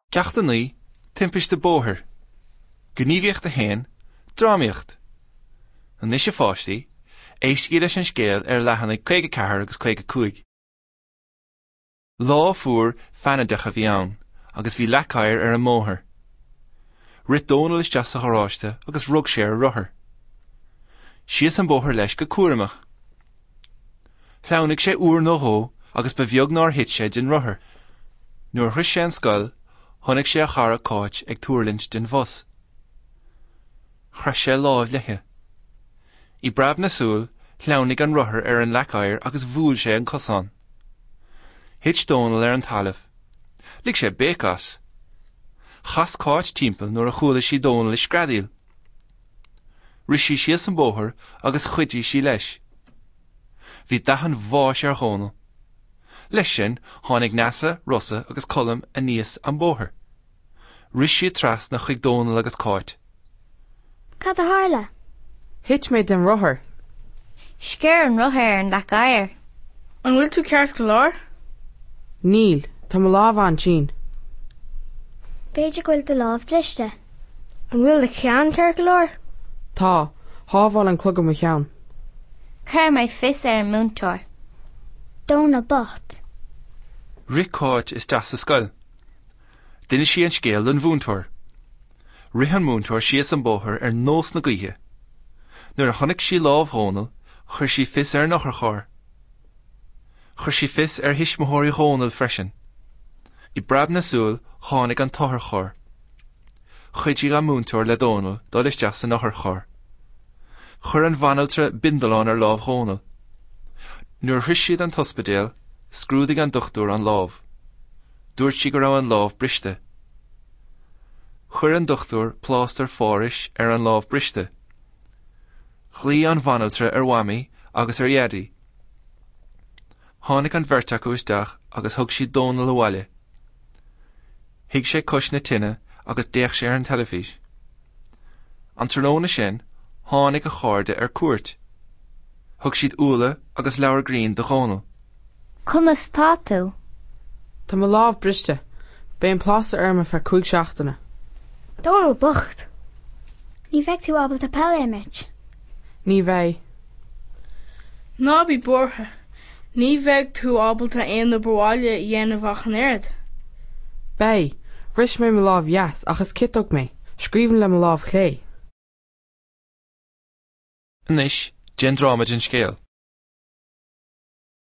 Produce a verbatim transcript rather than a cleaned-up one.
Ceachta ní, timpiste bóthir. Gníomhaíocht a hain, drámaíocht. An níos a fáistí, éiscí leis an scéal ar leathanna caoga ceathair agus caoga cúig. Lá fuair fanadeach a bhí ann, agus bhí lecair ar an móthir. Rit Donal is deas a choráiste agus rug sé ar rothair. Sios an bóthir leis go cuaireamach. Chleannaigh sé uair nó thó agus ba bheag nár hit sé den rothair. Nuair thuis sé an scoil, tháinig sé a chara cáit ag tuairlint den bhos. Chreis sé láimh lethe. I brab na súil, chleannaigh an rothair ar an lecair agus bhuail sé an cosán. Hit Donal ar an talamh. Lig sé bécas. Chas cáit timpeall nuair a chuala sí Donal is scradíal. Risi sios an bóthir agus chuidí sí leis. Bhí dahan bháis ar chónal. Leis sin tháinig Neasa, Rosa agus Colm a níos an bóthir. Risi tras na chuig Donal agus cáit. Cad a hála? Hit méid den rothair. Scéir an rothair an lecair. An bhfuil tú ceart go leor? Níl, tá mo lámh an sin. Beidir bhfuil de lámh briste. An bhfuil de ceann ceart go leor? Tá, hábháil an clogam a cheann. Cair mai fis ar an múntóir. Donal bocht. Rit cáit is deas a scoil. Duine sí an scéal an bhúntóir. Rit an múntóir sios an bóthir ar nós na gaoithe. Nuair a tháinig sí lámh Donal, chuir sí fis ar nach ar chóir. Chuir sí fis ar hismóthirí Donal freisin. I brab na súil tháinig an tothar chóir. Chuidí an múntóir le Donal dul is deas an nach ar chóir. Chur an bhanaltra bindalán ar lámh Donal. Nuair thuis siad an tospedéal, scrúdaigh an dochtúr an lámh. Dúirt si go raibh an lámh briste. Chur an dochtúr plástar fáris ar an lámh briste. Chlí an bhanaltra ar wamí agus ar iadí. Tháinig an bheirt acu isteach agus thug si Donal a bhaile. Thig sé cois na tine agus déach sé ar an telefís. An tróna sin, tháinig a cháirde ar cuairt. Thug siad úla agus leabhar grín de Donal. Conas tá tú? Tá mo lámh briste. Bé an plástar arma fear cúig seachtainna. Donal bocht. Ní bheith tú ábal a peilimid. Ní bheith. Ná bí bortha. Ní bheith tú ábalta aon na bráile dhéanamh ach an aird. Bé, bhris mé mo lámh yes achas kitog mé. Scríbhann le mo lámh clé. Anois, gin drámaid an scéal.